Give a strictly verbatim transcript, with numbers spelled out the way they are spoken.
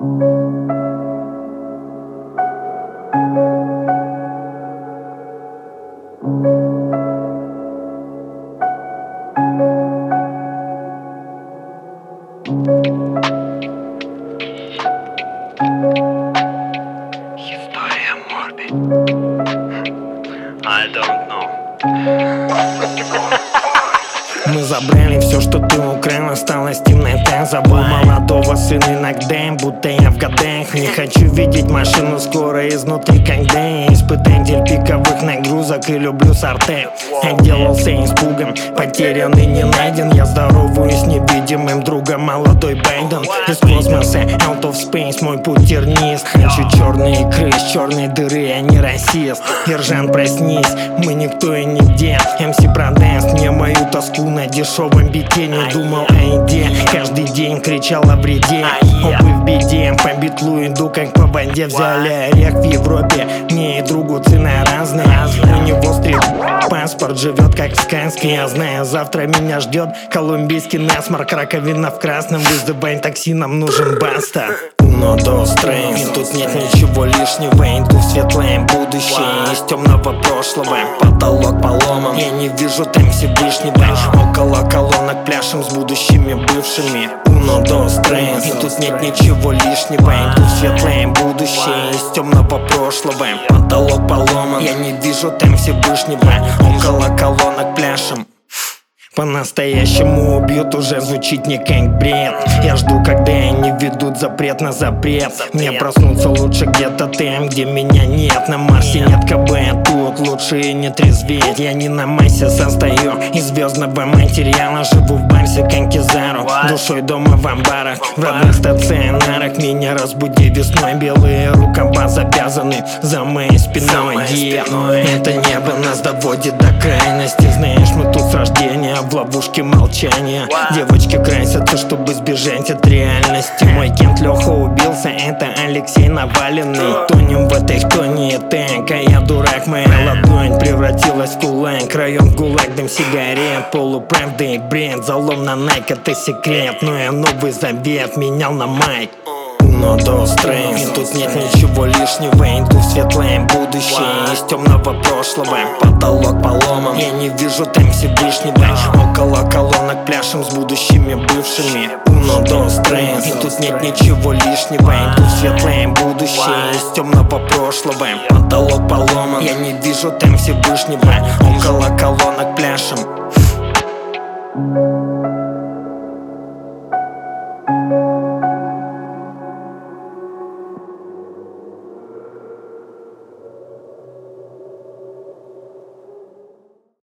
История Морби. I don't know. Мы забрали все, что ты украл, осталась темнота. Забыл молодого сына ногдем, будто я в годах. Не хочу видеть машину скоро изнутри, когда я испытатель пиковых нагрузок и люблю сорте. Отделался испугом, потерянный не найден. Я здороваюсь с невидимым другом, молодой Байден. Из космоса, out of space, мой путь тернист. Хочу черные икры из черной дыры, я не расист. Ержан, проснись, мы никто и нигде. эм си продаст мне мою тоску на дешевом бите. Не думал о еде, каждый день кричал о вреде. Опы в беде, по битлу иду как по воде. Взяли орех в Европе, мне и другу цена разная. У него стрит паспорт, живет как в сказке. Я знаю, завтра меня ждет колумбийский насморк. Раковина в красном, вызывай такси, нам нужен баста. Uno, dos, tres. И тут нет ничего лишнего, иду в светлое будущее из темного прошлого. Потолок поломан, я не вижу там Всевышнего. Около колонок пляшем с будущими бывшими. Uno, dos, tres. И тут нет ничего лишнего, иду в светлое будущее из темного прошлого. Потолок поломан, я не вижу там Всевышнего. Около колонок пляшем. По-настоящему убьют, уже звучит не как бред. Я жду, когда они ведут запрет на запрет. Мне проснуться лучше где-то там, где меня нет. На Марсе нет КБ, тут лучше и не трезветь. Я не на массе состою из звездного материала. Живу в Барсе, как Кизару, душой дома в амбарах. В родных стационарах меня разбуди весной. Белые рукава завязаны за моей спиной. Yeah. Это небо нас доводит до крайности. Знаешь, мы тут с рождения в ловушке молчания. Девочки красятся, чтобы сбежать от реальности. Мой кент Леха убился, это Алексей Наваленный. Тонем в этой тоне так, а я дурак. Моя ладонь превратилась в кулак. Район гулаг, дым сигарет, полуправда и бред. Залом на Nike, это секрет, но я Новый Завет менял на майк. Uno, dos, tres. И тут нет ничего лишнего, иду в светлое будущее из темного прошлого. Потолок поломан, я не вижу там Всевышнего. Около колонок пляшем с будущими бывшими. Uno, dos, tres. И тут нет ничего лишнего, иду в светлое будущее из темного прошлого. Потолок поломан, я не вижу там Всевышнего. Около колонок пляшем.